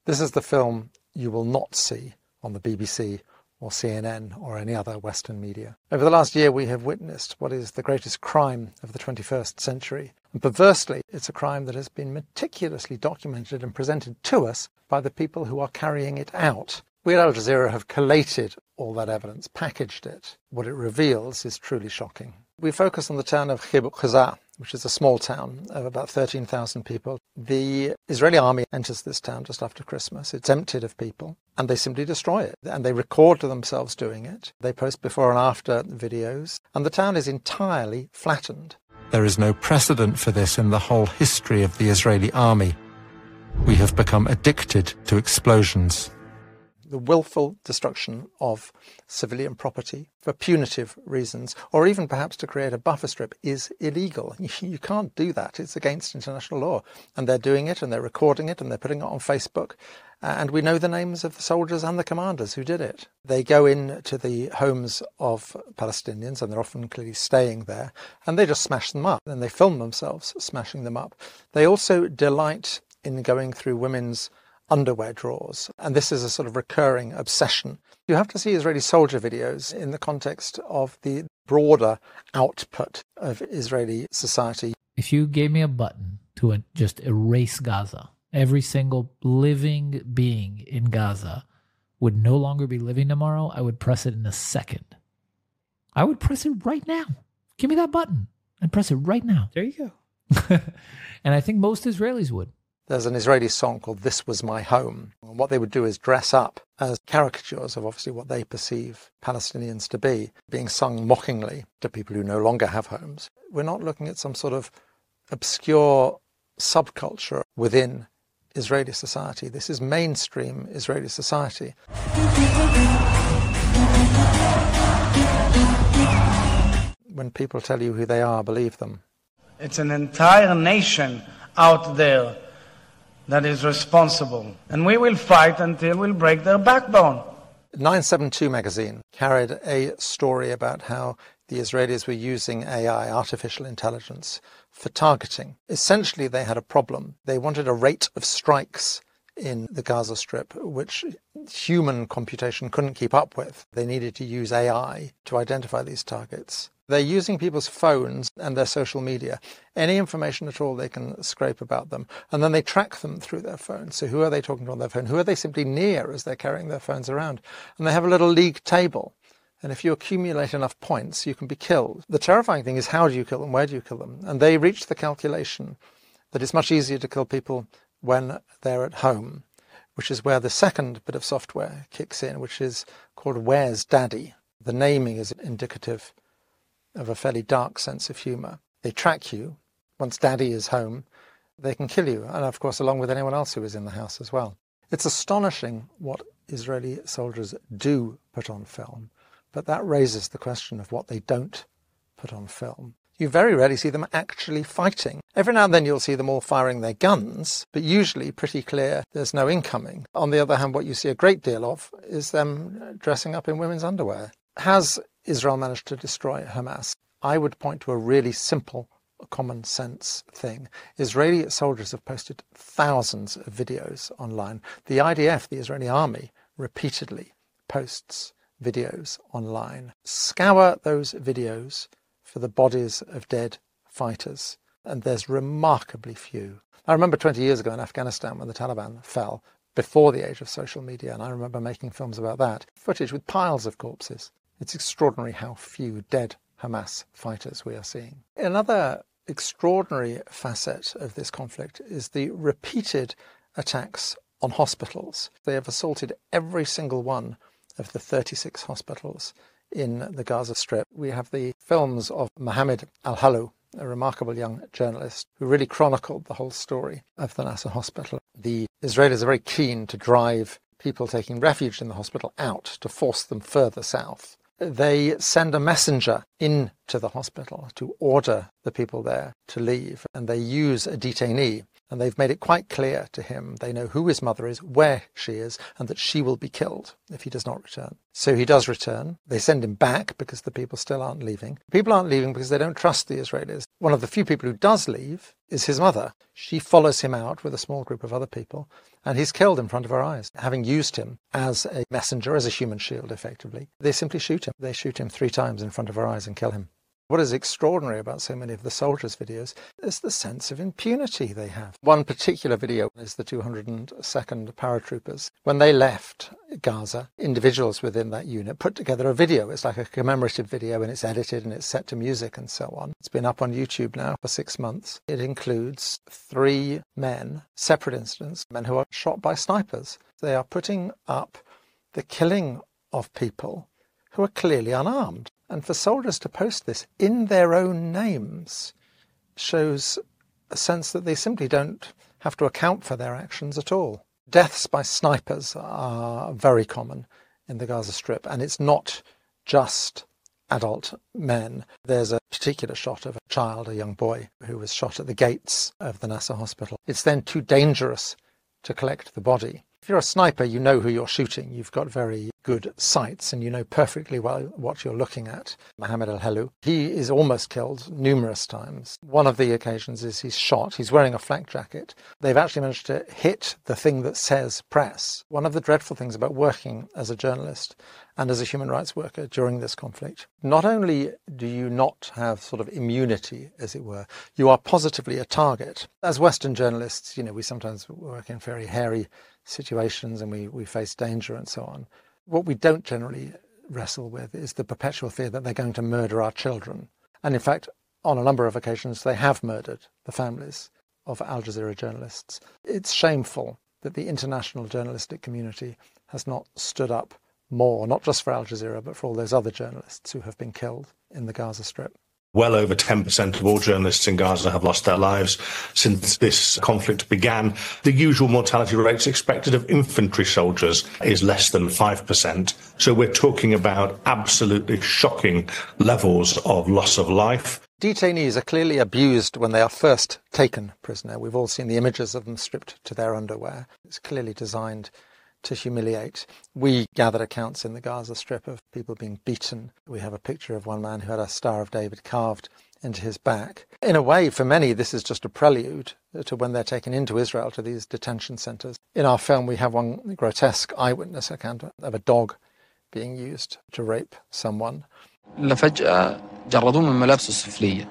This is the film you will not see on the BBC or CNN or any other Western media. Over the last year, we have witnessed what is the greatest crime of the 21st century. And perversely, it's a crime that has been meticulously documented and presented to us by the people who are carrying it out. We at Al Jazeera have collated all that evidence, packaged it. What it reveals is truly shocking. We focus on the town of Khibu Qaza, which is a small town of about 13,000 people. The Israeli army enters this town just after Christmas. It's emptied of people, and they simply destroy it. And they record themselves doing it. They post before and after videos, and the town is entirely flattened. There is no precedent for this in the whole history of the Israeli army. We have become addicted to explosions. The willful destruction of civilian property for punitive reasons, or even perhaps to create a buffer strip, is illegal. You can't do that. It's against international law. And they're doing it, and they're recording it, and they're putting it on Facebook. And we know the names of the soldiers and the commanders who did it. They go into the homes of Palestinians, and they're often clearly staying there, and they just smash them up. And they film themselves smashing them up. They also delight in going through women's underwear drawers, and this is a sort of recurring obsession. You have to see Israeli soldier videos in the context of the broader output of Israeli society. If you gave me a button to just erase Gaza, every single living being in Gaza would no longer be living tomorrow, I would press it in a second. I would press it right now. Give me that button and press it right now. There you go. And I think most Israelis would. There's an Israeli song called This Was My Home. And what they would do is dress up as caricatures of obviously what they perceive Palestinians to be, being sung mockingly to people who no longer have homes. We're not looking at some sort of obscure subculture within Israeli society. This is mainstream Israeli society. When people tell you who they are, believe them. It's an entire nation out there that is responsible. And we will fight until we'll break their backbone. 972 magazine carried a story about how the Israelis were using AI, artificial intelligence, for targeting. Essentially, they had a problem. They wanted a rate of strikes in the Gaza Strip, which human computation couldn't keep up with. They needed to use AI to identify these targets. They're using people's phones and their social media, any information at all they can scrape about them, and then they track them through their phones. So who are they talking to on their phone? Who are they simply near as they're carrying their phones around? And they have a little league table. And if you accumulate enough points, you can be killed. The terrifying thing is, how do you kill them? Where do you kill them? And they reached the calculation that it's much easier to kill people when they're at home, which is where the second bit of software kicks in, which is called Where's Daddy? The naming is indicative of a fairly dark sense of humour. They track you. Once Daddy is home, they can kill you. And of course, along with anyone else who is in the house as well. It's astonishing what Israeli soldiers do put on film, but that raises the question of what they don't put on film. You very rarely see them actually fighting. Every now and then you'll see them all firing their guns, but usually pretty clear there's no incoming. On the other hand, what you see a great deal of is them dressing up in women's underwear. Has Israel managed to destroy Hamas? I would point to a really simple, common sense thing. Israeli soldiers have posted thousands of videos online. The IDF, the Israeli army, repeatedly posts videos online. Scour those videos for the bodies of dead fighters, and there's remarkably few. I remember 20 years ago in Afghanistan when the Taliban fell, before the age of social media, and I remember making films about that, footage with piles of corpses. It's extraordinary how few dead Hamas fighters we are seeing. Another extraordinary facet of this conflict is the repeated attacks on hospitals. They have assaulted every single one of the 36 hospitals in the Gaza Strip. We have the films of Mohammed Al-Halu, a remarkable young journalist who really chronicled the whole story of the Nasser hospital. The Israelis are very keen to drive people taking refuge in the hospital out, to force them further south. They send a messenger into the hospital to order the people there to leave, and they use a detainee. And they've made it quite clear to him. They know who his mother is, where she is, and that she will be killed if he does not return. So he does return. They send him back because the people still aren't leaving. People aren't leaving because they don't trust the Israelis. One of the few people who does leave is his mother. She follows him out with a small group of other people, and he's killed in front of her eyes, having used him as a messenger, as a human shield, effectively. They simply shoot him. They shoot him 3 times in front of her eyes and kill him. What is extraordinary about so many of the soldiers' videos is the sense of impunity they have. One particular video is the 202nd paratroopers. When they left Gaza, individuals within that unit put together a video. It's like a commemorative video, and it's edited and it's set to music and so on. It's been up on YouTube now for 6 months. It includes 3 men, separate incidents, men who are shot by snipers. They are putting up the killing of people who are clearly unarmed. And for soldiers to post this in their own names shows a sense that they simply don't have to account for their actions at all. Deaths by snipers are very common in the Gaza Strip, and it's not just adult men. There's a particular shot of a child, a young boy, who was shot at the gates of the Nasser hospital. It's then too dangerous to collect the body. If you're a sniper, you know who you're shooting. You've got very good sights and you know perfectly well what you're looking at. Mohammed al-Helou, he is almost killed numerous times. One of the occasions is he's shot. He's wearing a flak jacket. They've actually managed to hit the thing that says press. One of the dreadful things about working as a journalist and as a human rights worker during this conflict, not only do you not have sort of immunity, as it were, you are positively a target. As Western journalists, we sometimes work in very hairy situations and we face danger and so on. What we don't generally wrestle with is the perpetual fear that they're going to murder our children. And in fact, on a number of occasions, they have murdered the families of Al Jazeera journalists. It's shameful that the international journalistic community has not stood up more, not just for Al Jazeera, but for all those other journalists who have been killed in the Gaza Strip. Well over 10% of all journalists in Gaza have lost their lives since this conflict began. The usual mortality rates expected of infantry soldiers is less than 5%. So we're talking about absolutely shocking levels of loss of life. Detainees are clearly abused when they are first taken prisoner. We've all seen the images of them stripped to their underwear. It's clearly designed to humiliate. We gathered accounts in the Gaza Strip of people being beaten. We have a picture of one man who had a Star of David carved into his back. In a way, for many, this is just a prelude to when they're taken into Israel, to these detention centres. In our film, we have one grotesque eyewitness account of a dog being used to rape someone. لفجأة جردوه من ملابسه السفلية.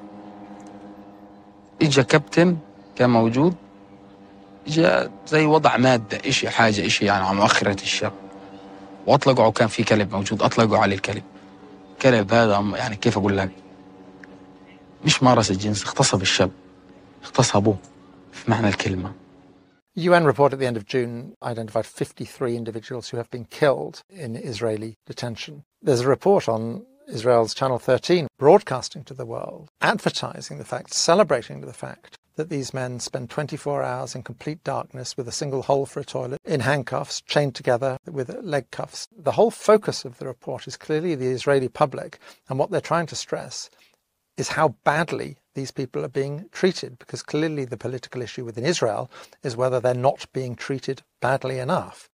إجا كابتن كان موجود. جاء زي وضع مادة حاجة على مؤخرة الشاب وأطلقوا كان في كلب موجود أطلقوا عليه الكلب هذا كيف أقول لك مش مارس الجنس اغتصب الشاب اغتصبوه في معنى الكلمة. UN report at the end of June identified 53 individuals who have been killed in Israeli detention. There's a report on Israel's Channel 13 broadcasting to the world, advertising the fact, celebrating the fact that these men spend 24 hours in complete darkness with a single hole for a toilet, in handcuffs, chained together with leg cuffs. The whole focus of the report is clearly the Israeli public, and what they're trying to stress is how badly these people are being treated, because clearly the political issue within Israel is whether they're not being treated badly enough.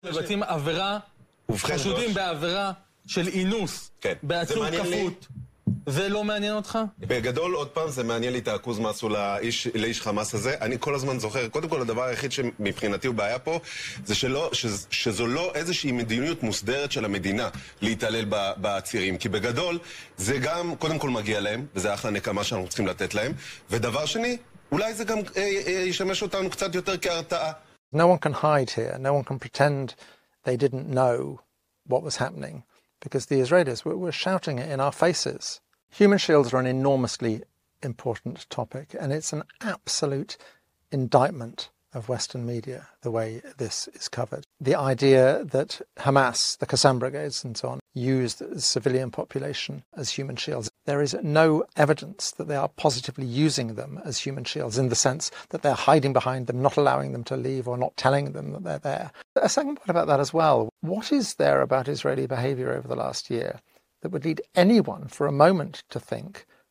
זה לא מעניין אותך? בגדול, עוד פעם, זה מעניין לי את העכוז מה עשו לאיש חמאס הזה. אני כל הזמן זוכר, קודם כל, הדבר היחיד שמבחינתי הוא בעיה פה, זה שזו לא איזושהי מדיניות מוסדרת של המדינה להתעלל בעצירים. כי בגדול, זה גם, קודם כל מגיע להם, וזה אחלה נקמה שאנחנו צריכים לתת להם. ודבר שני, אולי זה גם ישמש אותנו קצת יותר כהרתעה. No one can hide here. No one can pretend they didn't know what was happening, because the Israelis were shouting it in our faces. Human shields are an enormously important topic, and it's an absolute indictment of Western media, the way this is covered. The idea that Hamas, the Qassam brigades and so on, used the civilian population as human shields. There is no evidence that they are positively using them as human shields, in the sense that they're hiding behind them, not allowing them to leave or not telling them that they're there. A second point about that as well. What is there about Israeli behaviour over the last year that would lead anyone for a moment to think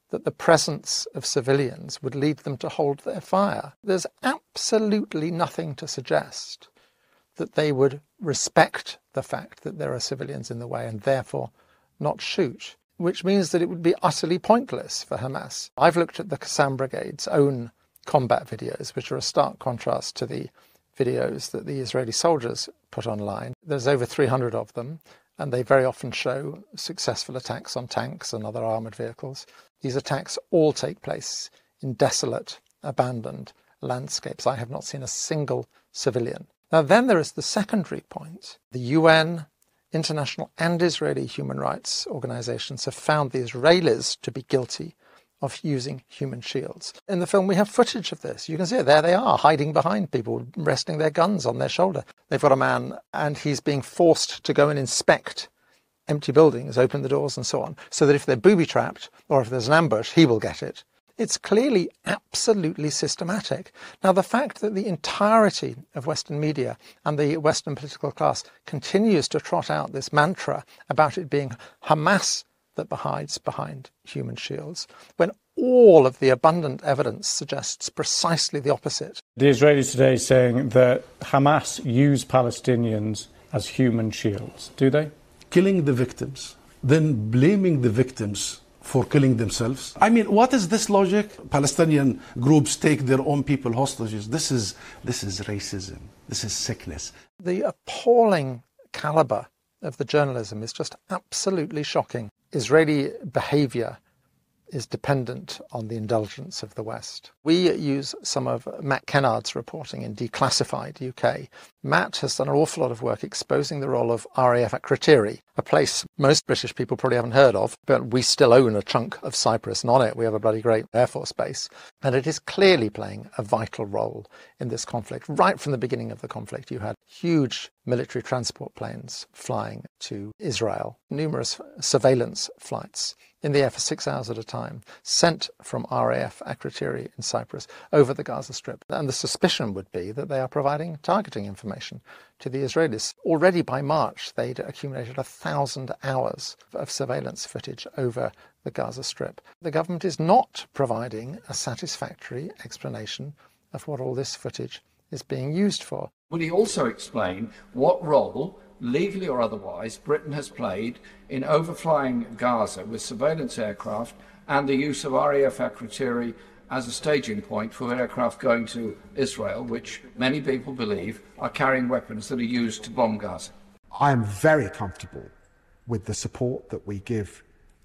that the presence of civilians would lead them to hold their fire. There's absolutely nothing to suggest that they would respect the fact that there are civilians in the way and therefore not shoot, which means that it would be utterly pointless for Hamas. I've looked at the Qassam Brigade's own combat videos, which are a stark contrast to the videos that the Israeli soldiers put online. There's over 300 of them, and they very often show successful attacks on tanks and other armoured vehicles. These attacks all take place in desolate, abandoned landscapes. I have not seen a single civilian. Now then there is the secondary point. The UN, international and Israeli human rights organisations have found the Israelis to be guilty of using human shields. In the film we have footage of this. You can see it. There they are, hiding behind people, resting their guns on their shoulder. They've got a man and he's being forced to go and inspect empty buildings, open the doors and so on, so that if they're booby-trapped or if there's an ambush, he will get it. It's clearly absolutely systematic. Now, the fact that the entirety of Western media and the Western political class continues to trot out this mantra about it being Hamas that hides behind human shields, when all of the abundant evidence suggests precisely the opposite. The Israelis today are saying that Hamas use Palestinians as human shields. Do they? Killing the victims, then blaming the victims for killing themselves. I mean, what is this logic? Palestinian groups take their own people hostages. This is racism. This is sickness. The appalling caliber of the journalism is just absolutely shocking. Israeli behaviour is dependent on the indulgence of the West. We use some of Matt Kennard's reporting in Declassified UK. Matt has done an awful lot of work exposing the role of RAF at Kriteri, a place most British people probably haven't heard of, but we still own a chunk of Cyprus, and on it we have a bloody great Air Force base. And it is clearly playing a vital role in this conflict. Right from the beginning of the conflict, you had huge military transport planes flying to Israel, numerous surveillance flights in the air for 6 hours at a time, sent from RAF Akrotiri in Cyprus over the Gaza Strip. And the suspicion would be that they are providing targeting information to the Israelis. Already by March, they'd accumulated 1,000 hours of surveillance footage over the Gaza Strip. The government is not providing a satisfactory explanation of what all this footage is being used for. Will he also explain what role, legally or otherwise, Britain has played in overflying Gaza with surveillance aircraft and the use of RAF Akrotiri as a staging point for aircraft going to Israel, which many people believe are carrying weapons that are used to bomb Gaza? I am very comfortable with the support that we give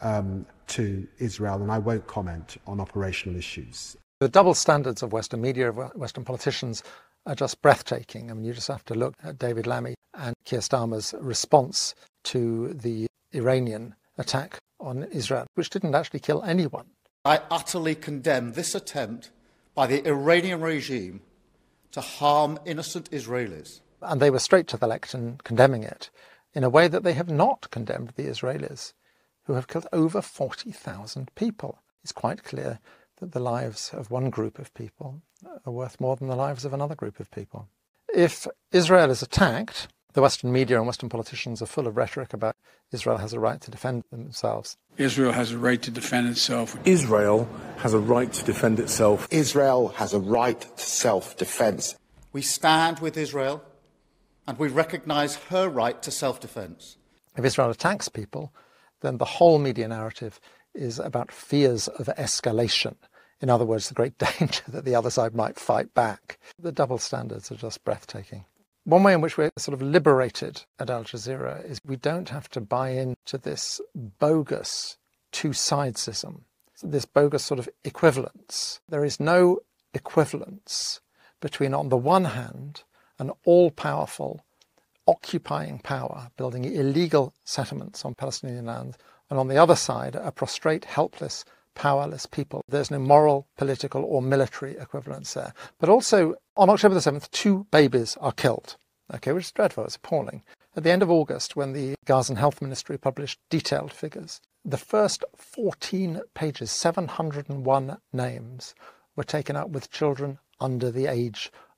to Israel, and I won't comment on operational issues. The double standards of Western media, of Western politicians, are just breathtaking. I mean, you just have to look at David Lammy and Keir Starmer's response to the Iranian attack on Israel, which didn't actually kill anyone. I utterly condemn this attempt by the Iranian regime to harm innocent Israelis. And they were straight to the lectern condemning it in a way that they have not condemned the Israelis, who have killed over 40,000 people. It's quite clear that the lives of one group of people are worth more than the lives of another group of people. If Israel is attacked, the Western media and Western politicians are full of rhetoric about Israel has a right to defend themselves. Israel has a right to defend itself. Israel has a right to defend itself. Israel has a right to self-defense. We stand with Israel and we recognise her right to self-defense. If Israel attacks people, then the whole media narrative is about fears of escalation. In other words, the great danger that the other side might fight back. The double standards are just breathtaking. One way in which we're sort of liberated at Al Jazeera is we don't have to buy into this bogus two-sidesism, this bogus sort of equivalence. There is no equivalence between, on the one hand, an all-powerful, occupying power, building illegal settlements on Palestinian land, and on the other side, a prostrate, helpless, powerless people. There's no moral, political or military equivalence there. But also, on October the 7th, 2 babies are killed, which is dreadful, it's appalling. At the end of August, when the Gazan Health Ministry published detailed figures, the first 14 pages, 701 names, were taken up with children under the age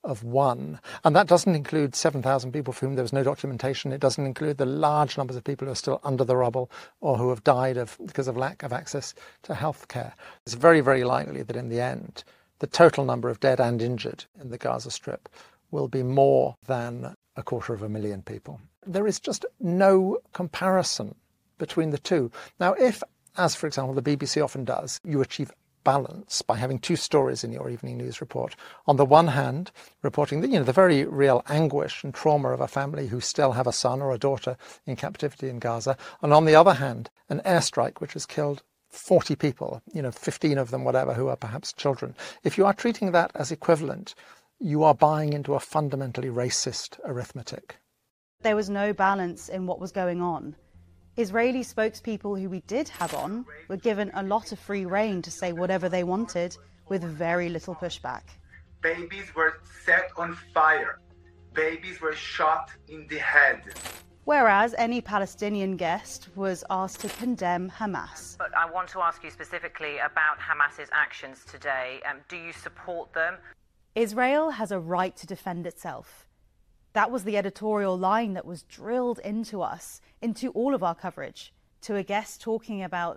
of one. And that doesn't include 7,000 people for whom there was no documentation. It doesn't include the large numbers of people who are still under the rubble or who have died because of lack of access to health care. It's very, very likely that in the end, the total number of dead and injured in the Gaza Strip will be more than 250,000 people. There is just no comparison between the two. Now, if, as for example, the BBC often does, you achieve balance by having two stories in your evening news report. On the one hand, reporting the very real anguish and trauma of a family who still have a son or a daughter in captivity in Gaza, and on the other hand, an airstrike which has killed 40 people, 15 of them, whatever, who are perhaps children. If you are treating that as equivalent, you are buying into a fundamentally racist arithmetic. There was no balance in what was going on. Israeli spokespeople who we did have on were given a lot of free rein to say whatever they wanted with very little pushback. Babies were set on fire. Babies were shot in the head. Whereas any Palestinian guest was asked to condemn Hamas. But I want to ask you specifically about Hamas's actions today. Do you support them? Israel has a right to defend itself. That was the editorial line that was drilled into us, into all of our coverage, to a guest talking about,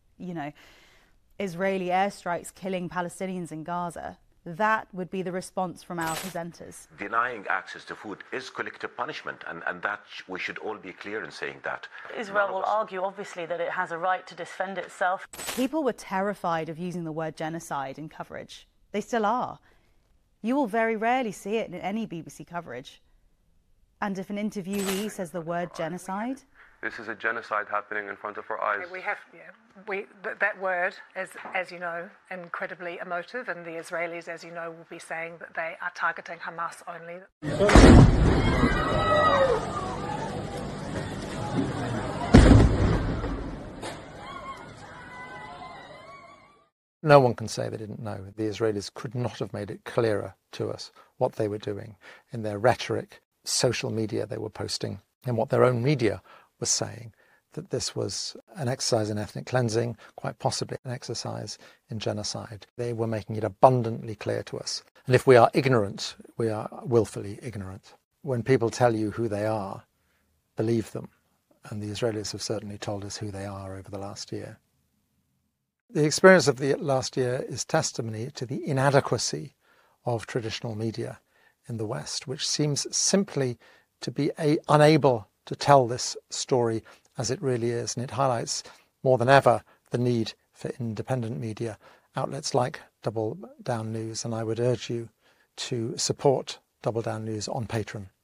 Israeli airstrikes killing Palestinians in Gaza. That would be the response from our presenters. Denying access to food is collective punishment, and that we should all be clear in saying that. Israel will argue, obviously, that it has a right to defend itself. People were terrified of using the word genocide in coverage. They still are. You will very rarely see it in any BBC coverage. And if an interviewee says the word genocide... This is a genocide happening in front of our eyes. That word is, as you know, incredibly emotive, and the Israelis, as you know, will be saying that they are targeting Hamas only. No one can say they didn't know. The Israelis could not have made it clearer to us what they were doing in their rhetoric, social media they were posting, and what their own media was saying, that this was an exercise in ethnic cleansing, quite possibly an exercise in genocide. They were making it abundantly clear to us. And if we are ignorant, we are willfully ignorant. When people tell you who they are, believe them. And the Israelis have certainly told us who they are over the last year. The experience of the last year is testimony to the inadequacy of traditional media in the West, which seems simply to be unable to tell this story as it really is. And it highlights more than ever the need for independent media, outlets like Double Down News. And I would urge you to support Double Down News on Patreon.